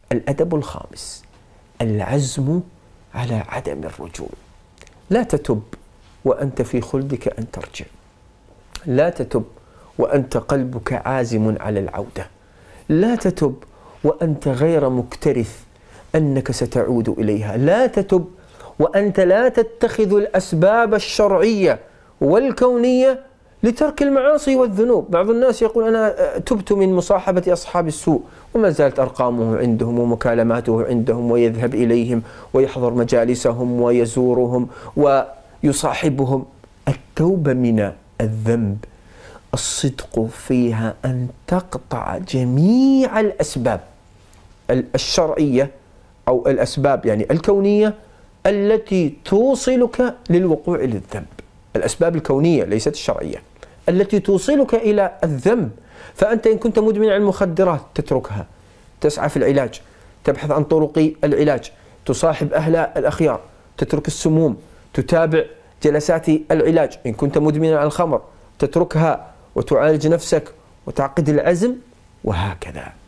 الأدب الخامس: العزم على عدم الرجوع. لا تتب وأنت في خلدك أن ترجع، لا تتب وأنت قلبك عازم على العودة، لا تتب وأنت غير مكترث أنك ستعود إليها، لا تتب وأنت لا تتخذ الأسباب الشرعية والكونية لترك المعاصي والذنوب. بعض الناس يقول أنا تبت من مصاحبة أصحاب السوء، وما زالت أرقامه عندهم ومكالماته عندهم، ويذهب إليهم ويحضر مجالسهم ويزورهم ويصاحبهم. التوبة من الذنب الصدق فيها أن تقطع جميع الأسباب الشرعية أو الأسباب يعني الكونية التي توصلك للوقوع للذنب. الأسباب الكونية ليست الشرعية التي توصلك إلى الذنب. فأنت إن كنت مدمن على المخدرات تتركها، تسعى في العلاج، تبحث عن طرق العلاج، تصاحب أهل الأخيار، تترك السموم، تتابع جلسات العلاج. إن كنت مدمنا على الخمر تتركها وتعالج نفسك وتعقد العزم، وهكذا.